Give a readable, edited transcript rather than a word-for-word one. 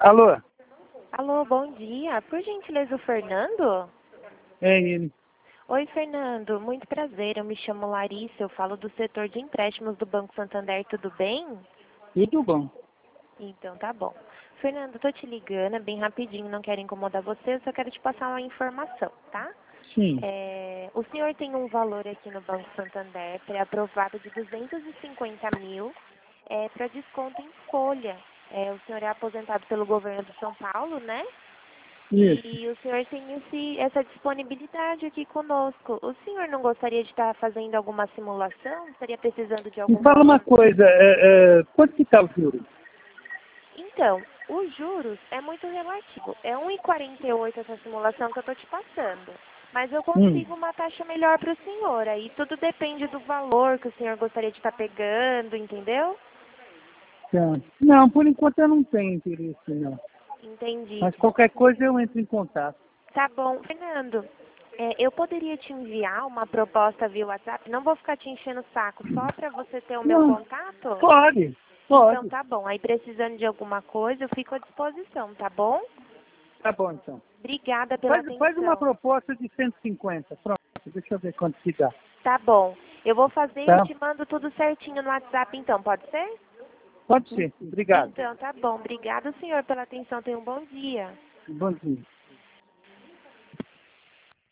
Alô? Alô, bom dia. Por gentileza, o Fernando? É ele. Oi, Fernando. Muito prazer. Eu me chamo Larissa. Eu falo do setor de empréstimos do Banco Santander. Tudo bem? Tudo bom. Então, tá bom. Fernando, tô te ligando, é bem rapidinho, não quero incomodar você, eu só quero te passar uma informação, tá? Sim. O senhor tem um valor aqui no Banco Santander pré-aprovado de 250 mil para desconto em folha. O senhor é aposentado pelo governo de São Paulo, né? Isso. E o senhor tem essa disponibilidade aqui conosco. O senhor não gostaria de estar fazendo alguma simulação? Estaria precisando de Me algum fala uma valor? coisa, quanto que tá o juro? Então, os juros é muito relativo. É 1,48 essa simulação que eu estou te passando. Mas eu consigo uma taxa melhor para o senhor. Aí tudo depende do valor que o senhor gostaria de estar pegando, entendeu? Tá. Não, por enquanto eu não tenho interesse, não. Entendi. Mas qualquer coisa eu entro em contato. Tá bom. Fernando, eu poderia te enviar uma proposta via WhatsApp? Não vou ficar te enchendo o saco, só para você ter o meu Não, contato? pode, Então pode. tá bom. Aí precisando de alguma coisa, eu fico à disposição, tá bom? Tá bom, então. Obrigada pela Faz uma atenção. proposta de 150. Pronto, deixa eu ver quanto que dá. Tá bom. Eu vou fazer e eu Tá? te mando tudo certinho no WhatsApp, então, pode ser? Pode ser. Obrigado. Então, tá bom. Obrigada, senhor, pela atenção. Tenha um bom dia. Bom dia.